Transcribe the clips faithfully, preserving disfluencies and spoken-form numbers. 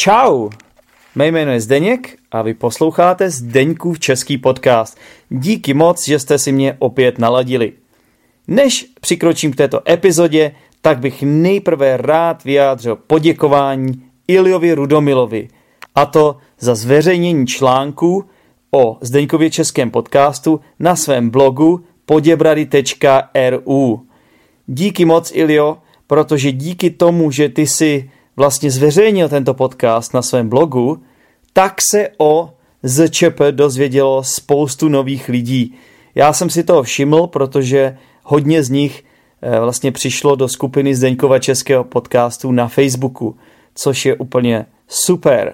Čau, mé jméno je Zdeněk a vy posloucháte Zdeňkův český podcast. Díky moc, že jste si mě opět naladili. Než přikročím k této epizodě, tak bych nejprve rád vyjádřil poděkování Iliovi Rudomilovi, a to za zveřejnění článku o Zdeňkově českém podcastu na svém blogu poděbrady tečka er u. Díky moc, Ilio, protože díky tomu, že ty si vlastně zveřejnil tento podcast na svém blogu, tak se o zet če pé dozvědělo spoustu nových lidí. Já jsem si toho všiml, protože hodně z nich vlastně přišlo do skupiny Zdeňkova českého podcastu na Facebooku, což je úplně super.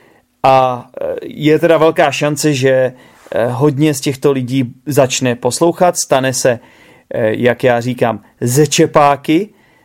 A je teda velká šance, že hodně z těchto lidí začne poslouchat, stane se, jak já říkám, zečepáky,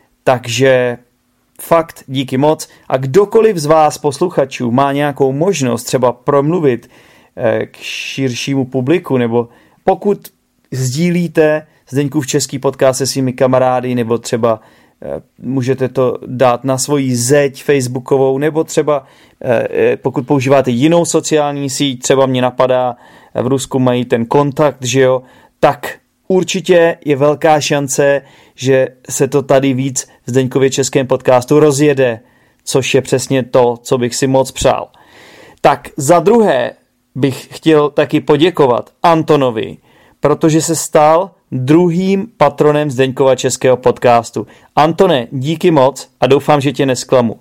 takže fakt díky moc. A kdokoliv z vás posluchačů má nějakou možnost třeba promluvit k širšímu publiku, nebo pokud sdílíte Zdeňkův český podcast se svými kamarády, nebo třeba můžete to dát na svoji zeď facebookovou, nebo třeba pokud používáte jinou sociální síť, třeba mě napadá, v Rusku mají ten kontakt, že jo, tak určitě je velká šance, že se to tady víc v Zdeňkově českém podcastu rozjede, což je přesně to, co bych si moc přál. Tak za druhé bych chtěl taky poděkovat Antonovi, protože se stal druhým patronem Zdeňkova českého podcastu. Antone, díky moc a doufám, že tě nesklamu.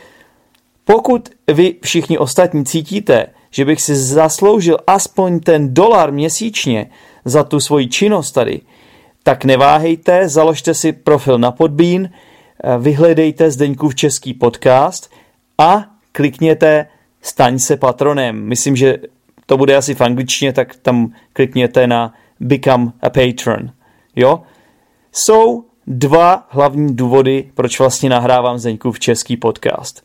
Pokud vy všichni ostatní cítíte, že bych si zasloužil aspoň ten dolar měsíčně za tu svoji činnost tady, tak neváhejte, založte si profil na Podbean, vyhledejte Zdeňkův český podcast a klikněte Staň se patronem. Myslím, že to bude asi v angličtině, tak tam klikněte na Become a Patron. Jo? Jsou dva hlavní důvody, proč vlastně nahrávám Zdeňkův český podcast.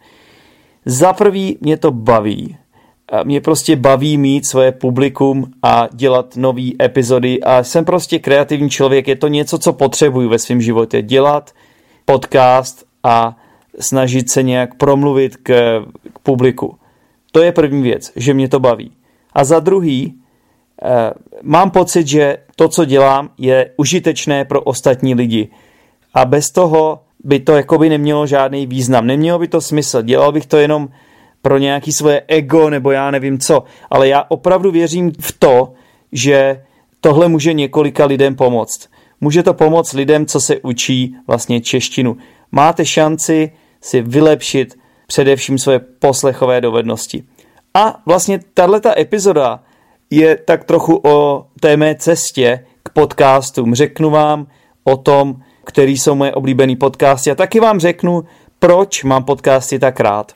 Za prvý mě to baví. Mě prostě baví mít svoje publikum a dělat nové epizody a jsem prostě kreativní člověk. Je to něco, co potřebuju ve svém životě. Dělat podcast a snažit se nějak promluvit k, k publiku. To je první věc, že mě to baví. A za druhý, eh, mám pocit, že to, co dělám, je užitečné pro ostatní lidi. A bez toho by to jakoby nemělo žádný význam. Nemělo by to smysl. Dělal bych to jenom pro nějaký svoje ego nebo já nevím co. Ale já opravdu věřím v to, že tohle může několika lidem pomoct. Může to pomoct lidem, co se učí vlastně češtinu. Máte šanci si vylepšit především svoje poslechové dovednosti. A vlastně tahleta epizoda je tak trochu o té mé cestě k podcastům. Řeknu vám o tom, který jsou moje oblíbený podcasty a taky vám řeknu, proč mám podcasty tak rád.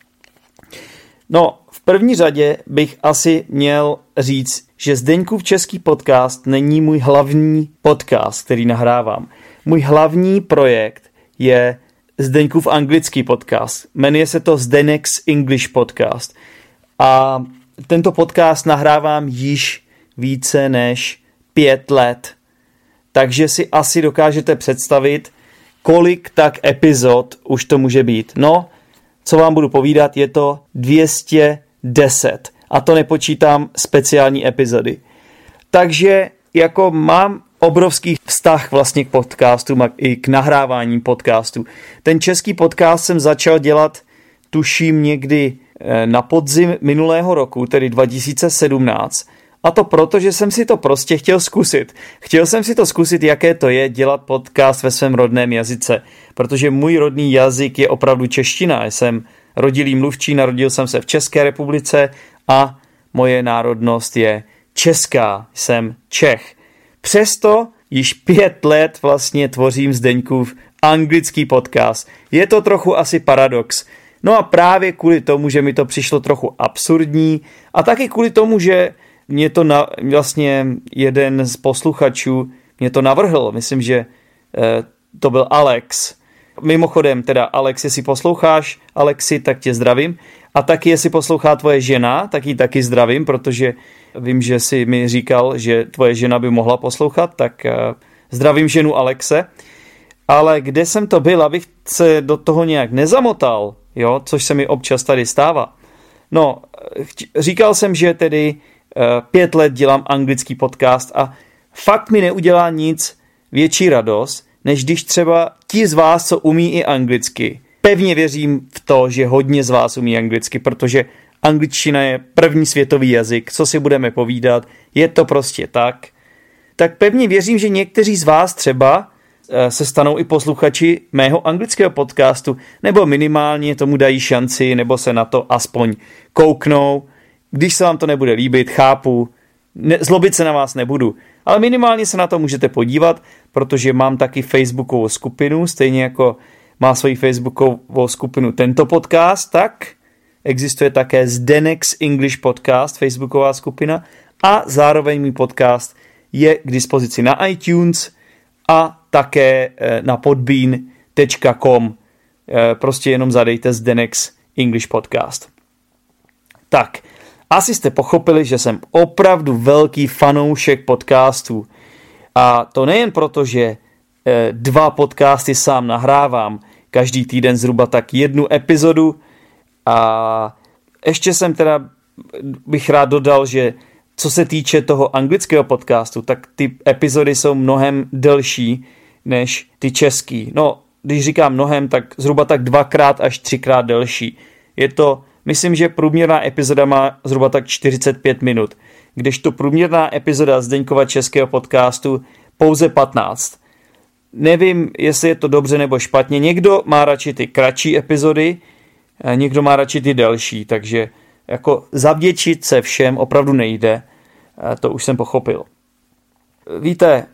No, v první řadě bych asi měl říct, že Zdeňkův český podcast není můj hlavní podcast, který nahrávám. Můj hlavní projekt je Zdeňkův anglický podcast. Jmenuje se to Zdeněk's English Podcast. A tento podcast nahrávám již více než pět let. Takže si asi dokážete představit, kolik tak epizod už to může být. No, co vám budu povídat, je to dvě stě deset. A to nepočítám speciální epizody. Takže jako mám obrovský vztah vlastně k podcastům a i k nahrávání podcastů. Ten český podcast jsem začal dělat, tuším, někdy na podzim minulého roku, tedy dva tisíce sedmnáct. A to proto, že jsem si to prostě chtěl zkusit. Chtěl jsem si to zkusit, jaké to je dělat podcast ve svém rodném jazyce. Protože můj rodný jazyk je opravdu čeština. Jsem rodilý mluvčí, narodil jsem se v České republice a moje národnost je česká. Jsem Čech. Přesto již pět let vlastně tvořím Zdeňkův anglický podcast. Je to trochu asi paradox. No a právě kvůli tomu, že mi to přišlo trochu absurdní a taky kvůli tomu, že mě to na, vlastně jeden z posluchačů mě to navrhl. Myslím, že e, to byl Alex. Mimochodem, teda Alex, jestli posloucháš, Alexi, tak tě zdravím. A taky, jestli poslouchá tvoje žena, tak ji taky zdravím, protože vím, že jsi mi říkal, že tvoje žena by mohla poslouchat, tak e, zdravím ženu Alexe. Ale kde jsem to byl, abych se do toho nějak nezamotal, jo, což se mi občas tady stává. No, říkal jsem, že tedy pět let dělám anglický podcast a fakt mi neudělá nic větší radost, než když třeba ti z vás, co umí i anglicky. Pevně věřím v to, že hodně z vás umí anglicky, protože angličtina je první světový jazyk, co si budeme povídat, je to prostě tak. Tak pevně věřím, že někteří z vás třeba se stanou i posluchači mého anglického podcastu, nebo minimálně tomu dají šanci, nebo se na to aspoň kouknou. Když se vám to nebude líbit, chápu, ne, zlobit se na vás nebudu, ale minimálně se na to můžete podívat, protože mám taky facebookovou skupinu, stejně jako má svoji facebookovou skupinu tento podcast, tak existuje také Zdenek's English Podcast, facebooková skupina, a zároveň můj podcast je k dispozici na iTunes a také na podbean tečka com. Prostě jenom zadejte Zdenek's English Podcast. Tak, asi jste pochopili, že jsem opravdu velký fanoušek podcastů. A to nejen proto, že dva podcasty sám nahrávám, každý týden zhruba tak jednu epizodu, a ještě jsem teda bych rád dodal, že co se týče toho anglického podcastu, tak ty epizody jsou mnohem delší než ty český. No, když říkám mnohem, tak zhruba tak dvakrát až třikrát delší. Je to, myslím, že průměrná epizoda má zhruba tak čtyřicet pět minut, kdežto průměrná epizoda Zdeňkova českého podcastu pouze patnáct. Nevím, jestli je to dobře nebo špatně. Někdo má radši ty kratší epizody, někdo má radši ty delší, takže jako zavděčit se všem opravdu nejde. To už jsem pochopil. Víte,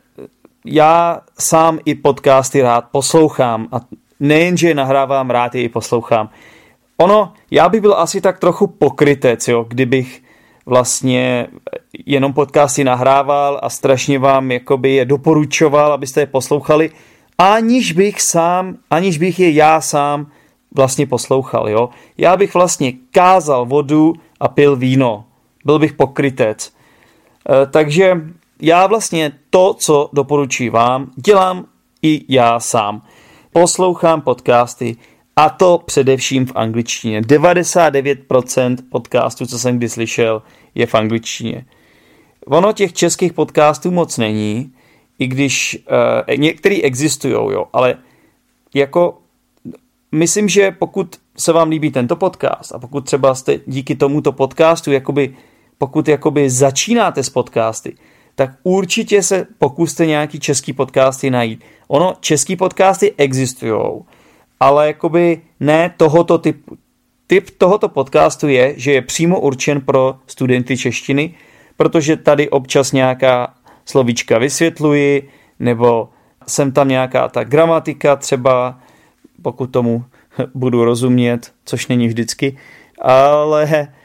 já sám i podcasty rád poslouchám a nejenže je nahrávám, rád je i poslouchám. Ono, já bych byl asi tak trochu pokrytec, jo, kdybych vlastně jenom podcasty nahrával a strašně vám jakoby je doporučoval, abyste je poslouchali, aniž bych sám, aniž bych je já sám vlastně poslouchal, jo. Já bych vlastně kázal vodu a pil víno. Byl bych pokrytec. E, takže já vlastně to, co doporučuji vám, dělám i já sám. Poslouchám podcasty, a to především v angličtině. devadesát devět procent podcastů, co jsem kdy slyšel, je v angličtině. Ono těch českých podcastů moc není, i když e, některý existujou, jo, ale jako myslím, že pokud se vám líbí tento podcast a pokud třeba jste díky tomuto podcastu, jakoby, pokud jakoby začínáte s podcasty, tak určitě se pokuste nějaký český podcasty najít. Ono, český podcasty existujou, ale jakoby ne tohoto typu. Typ tohoto podcastu je, že je přímo určen pro studenty češtiny, protože tady občas nějaká slovíčka vysvětluji, nebo jsem tam nějaká ta gramatika třeba, pokud tomu budu rozumět, což není vždycky, ale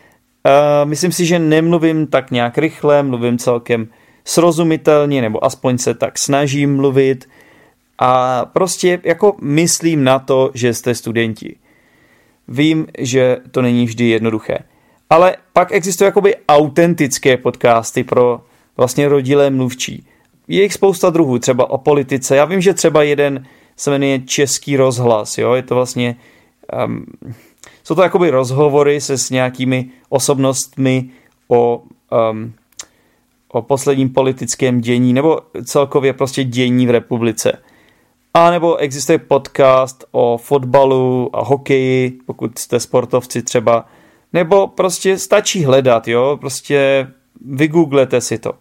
uh, myslím si, že nemluvím tak nějak rychle, mluvím celkem srozumitelně, nebo aspoň se tak snažím mluvit a prostě jako myslím na to, že jste studenti. Vím, že to není vždy jednoduché, ale pak existují jakoby autentické podcasty pro vlastně rodilé mluvčí. Je jich spousta druhů, třeba o politice. Já vím, že třeba jeden se jmenuje Český rozhlas, jo, je to vlastně, um, jsou to jakoby rozhovory se s nějakými osobnostmi o, um, o posledním politickém dění, nebo celkově prostě dění v republice. A nebo existuje podcast o fotbalu a hokeji, pokud jste sportovci třeba, nebo prostě stačí hledat, jo, prostě vygooglete si to.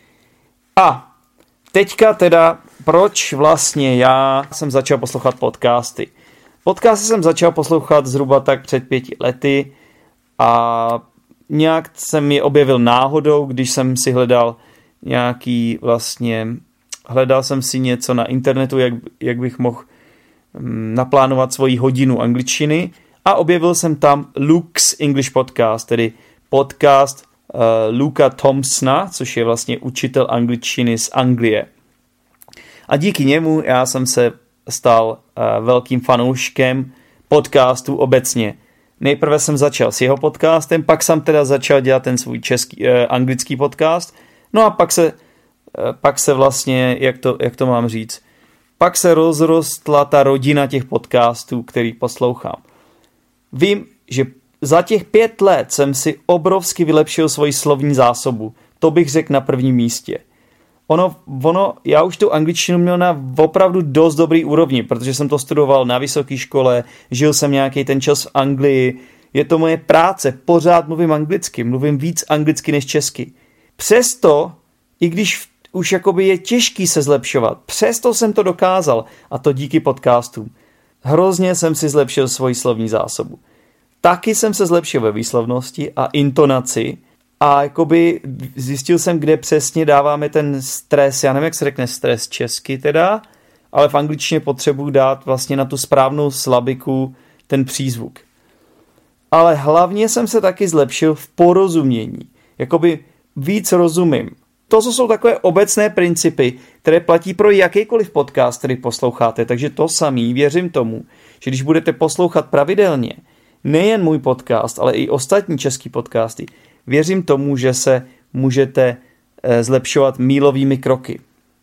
A teďka teda, proč vlastně já jsem začal poslouchat podcasty? Podcasty jsem začal poslouchat zhruba tak před pěti lety a nějak jsem je objevil náhodou, když jsem si hledal nějaký vlastně, hledal jsem si něco na internetu, jak, jak bych mohl naplánovat svoji hodinu angličtiny a objevil jsem tam Luke's English Podcast, tedy podcast uh, Luka Thompsona, což je vlastně učitel angličtiny z Anglie. A díky němu já jsem se stal uh, velkým fanouškem podcastů obecně. Nejprve jsem začal s jeho podcastem, pak jsem teda začal dělat ten svůj český, uh, anglický podcast, no a pak se, uh, pak se vlastně, jak to, jak to mám říct, pak se rozrostla ta rodina těch podcastů, který poslouchám. Vím, že za těch pět let jsem si obrovsky vylepšil svoji slovní zásobu. To bych řekl na prvním místě. Ono, ono, já už tu angličtinu měl na opravdu dost dobrý úrovni, protože jsem to studoval na vysoké škole, žil jsem nějaký ten čas v Anglii, je to moje práce, pořád mluvím anglicky, mluvím víc anglicky než česky. Přesto, i když už jakoby je těžký se zlepšovat, přesto jsem to dokázal, a to díky podcastům. Hrozně jsem si zlepšil svoji slovní zásobu. Taky jsem se zlepšil ve výslovnosti a intonaci a jakoby zjistil jsem, kde přesně dáváme ten stres, já nevím, jak se řekne stres česky teda, ale v angličtině potřebuji dát vlastně na tu správnou slabiku ten přízvuk. Ale hlavně jsem se taky zlepšil v porozumění. Jakoby víc rozumím. To jsou takové obecné principy, které platí pro jakýkoliv podcast, který posloucháte. Takže to samý, věřím tomu, že když budete poslouchat pravidelně, nejen můj podcast, ale i ostatní český podcasty, věřím tomu, že se můžete zlepšovat mílovými kroky.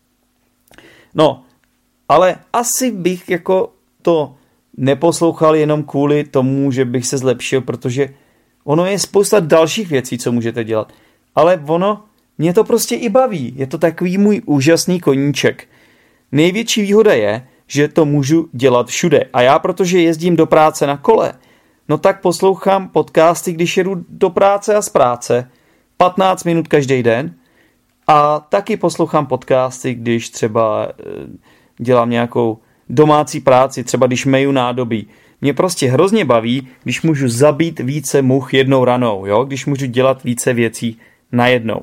No, ale asi bych jako to neposlouchal jenom kvůli tomu, že bych se zlepšil, protože ono je spousta dalších věcí, co můžete dělat. Ale ono, mě to prostě i baví. Je to takový můj úžasný koníček. Největší výhoda je, že to můžu dělat všude. A já, protože jezdím do práce na kole, no tak poslouchám podcasty, když jedu do práce a z práce. patnáct minut každý den. A taky poslouchám podcasty, když třeba dělám nějakou domácí práci, třeba když meju nádobí. Mě prostě hrozně baví, když můžu zabít více much jednou ranou, jo? Když můžu dělat více věcí najednou.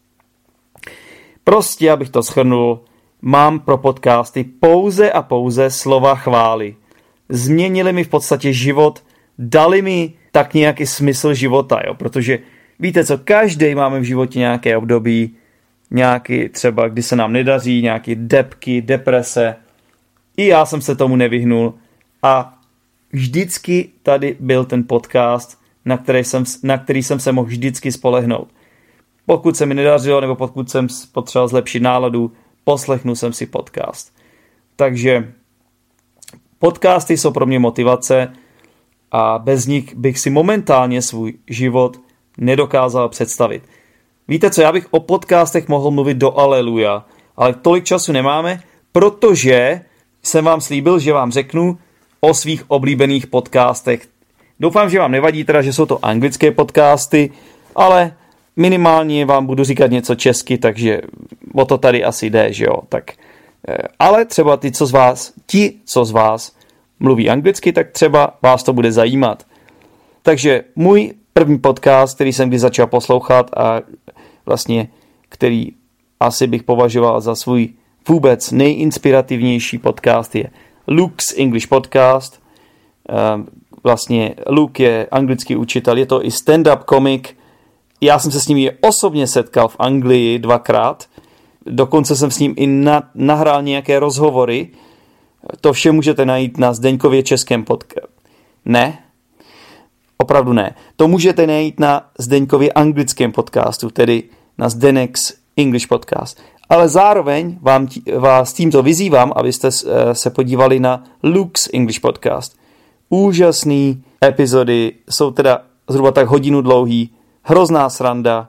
Prostě, abych to shrnul, mám pro podcasty pouze a pouze slova chvály. Změnili mi v podstatě život, dali mi tak nějaký smysl života, jo? Protože víte co, každý máme v životě nějaké období, nějaký třeba, kdy se nám nedaří, nějaké depky, deprese. I já jsem se tomu nevyhnul a vždycky tady byl ten podcast, na který jsem, na který jsem se mohl vždycky spolehnout. Pokud se mi nedařilo, nebo pokud jsem potřeboval zlepšit náladu, poslechnu jsem si podcast. Takže podcasty jsou pro mě motivace a bez nich bych si momentálně svůj život nedokázal představit. Víte co, já bych o podcastech mohl mluvit do aleluja, ale tolik času nemáme, protože jsem vám slíbil, že vám řeknu o svých oblíbených podcastech. Doufám, že vám nevadí teda, že jsou to anglické podcasty, ale minimálně vám budu říkat něco česky, takže o to tady asi jde, že jo. Tak, ale třeba ty, co z vás, ti, co z vás mluví anglicky, tak třeba vás to bude zajímat. Takže můj první podcast, který jsem kdy začal poslouchat a vlastně, který asi bych považoval za svůj vůbec nejinspirativnější podcast, je Luke's English Podcast. Vlastně Luke je anglický učitel, je to i stand-up komik. Já jsem se s ním osobně setkal v Anglii dvakrát. Dokonce jsem s ním i na, nahrál nějaké rozhovory. To vše můžete najít na Zdeňkově českém podcastu. Ne, opravdu ne. To můžete najít na Zdeňkově anglickém podcastu, tedy na Zdenek's English Podcast. Ale zároveň vám, vás tímto vyzývám, abyste se podívali na Luke's English Podcast. Úžasný epizody, jsou teda zhruba tak hodinu dlouhý, hrozná sranda,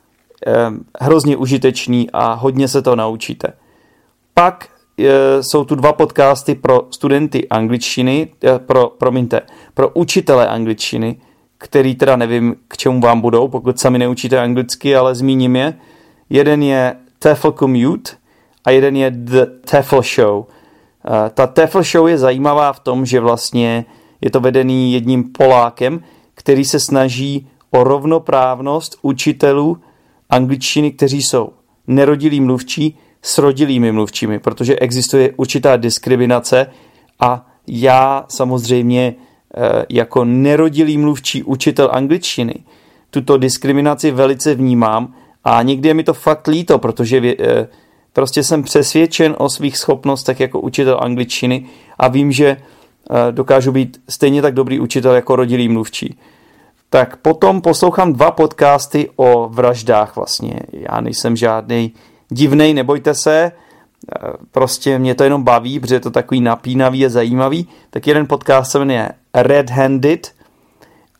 hrozně užitečný a hodně se to naučíte. Pak jsou tu dva podcasty pro studenty angličtiny, pro, promiňte, pro učitele angličtiny, který teda nevím, k čemu vám budou, pokud sami neučíte anglicky, ale zmíním je. Jeden je TEFL Commute a jeden je The TEFL Show. Ta TEFL Show je zajímavá v tom, že vlastně je to vedený jedním Polákem, který se snaží o rovnoprávnost učitelů angličtiny, kteří jsou nerodilí mluvčí s rodilými mluvčími, protože existuje určitá diskriminace a já samozřejmě jako nerodilý mluvčí učitel angličtiny tuto diskriminaci velice vnímám a někdy je mi to fakt líto, protože prostě jsem přesvědčen o svých schopnostech jako učitel angličtiny a vím, že dokážu být stejně tak dobrý učitel jako rodilý mluvčí. Tak potom poslouchám dva podcasty o vraždách vlastně. Já nejsem žádnej divnej, nebojte se, prostě mě to jenom baví, protože je to takový napínavý a zajímavý. Tak jeden podcast se jmenuje Red Handed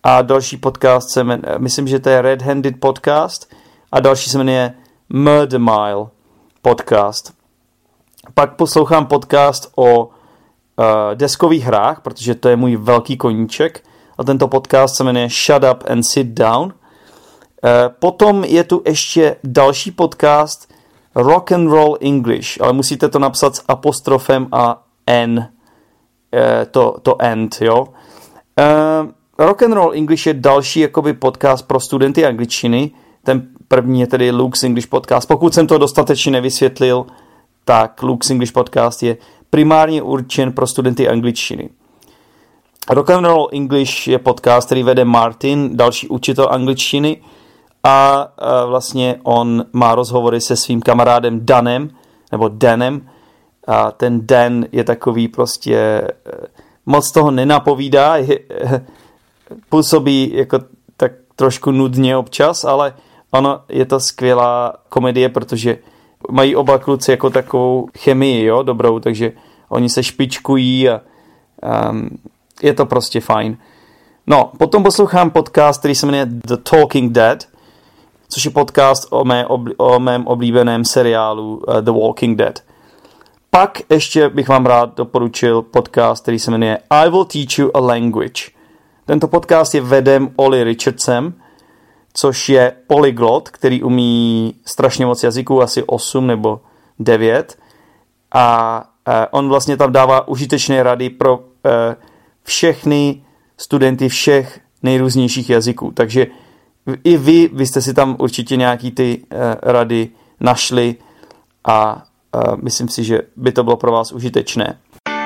a další podcast se jmenuje, myslím, že to je Red Handed Podcast a další se jmenuje Murder Mile Podcast. Pak poslouchám podcast o uh, deskových hrách, protože to je můj velký koníček a tento podcast se jmenuje Shut Up and Sit Down. Uh, potom je tu ještě další podcast Rock and Roll English, ale musíte to napsat s apostrofem a N, uh, to, to end, jo. Uh, Rock and Roll English je další jakoby podcast pro studenty angličtiny. Ten první je tedy Luke's English Podcast. Pokud jsem to dostatečně nevysvětlil, tak Luke's English Podcast je primárně určen pro studenty angličtiny. Rock and Roll English je podcast, který vede Martin, další učitel angličtiny a, a vlastně on má rozhovory se svým kamarádem Danem, nebo Danem. A ten Dan je takový prostě moc toho nenapovídá, je, působí jako tak trošku nudně občas, ale ono je to skvělá komedie, protože mají oba kluci jako takovou chemii, jo, dobrou, takže oni se špičkují a um, je to prostě fajn. No, potom poslouchám podcast, který se jmenuje The Talking Dead, což je podcast o, mé obli- o mém oblíbeném seriálu uh, The Walking Dead. Pak ještě bych vám rád doporučil podcast, který se jmenuje I Will Teach You a Language. Tento podcast je vedem Ollie Richardsem, což je polyglot, který umí strašně moc jazyků, asi osm nebo devět. A on vlastně tam dává užitečné rady pro všechny studenty všech nejrůznějších jazyků. Takže i vy, vy jste si tam určitě nějaký ty rady našli a myslím si, že by to bylo pro vás užitečné.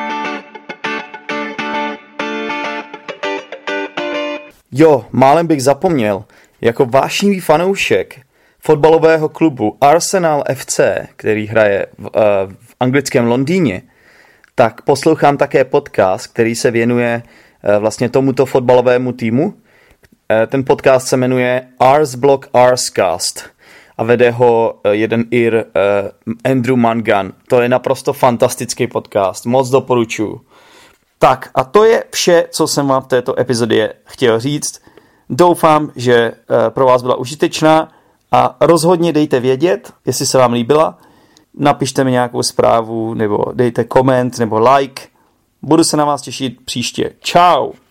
Jo, málem bych zapomněl. Jako vášnivý fanoušek fotbalového klubu Arsenal F C, který hraje v, uh, v anglickém Londýně, tak poslouchám také podcast, který se věnuje uh, vlastně tomuto fotbalovému týmu. Uh, ten podcast se jmenuje Ars Block Arscast a vede ho uh, jeden Ir uh, Andrew Mangan. To je naprosto fantastický podcast, moc doporučuji. Tak a to je vše, co jsem vám v této epizodě chtěl říct. Doufám, že pro vás byla užitečná a rozhodně dejte vědět, jestli se vám líbila. Napište mi nějakou zprávu nebo dejte koment nebo like. Budu se na vás těšit příště. Čau!